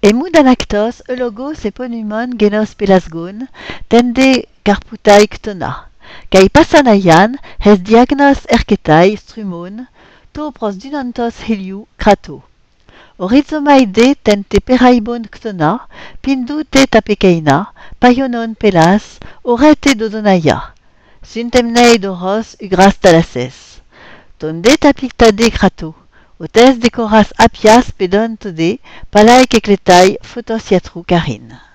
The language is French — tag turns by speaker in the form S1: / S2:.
S1: Emud anactos eulogos eponymon genos pelasgon, tende carputai ctona, kai passanaian hes diagnos erketai strumon, to pros dunantos heliu krato. Orizomai de tente peraibon ctona, pindu te tapekeina, paionon pelas, orete dodonaya. Suntemnei doros ugras talases. Tonde tapictade krato. Otes decoras apias pedon tode, palae kekletai photosiatru karin.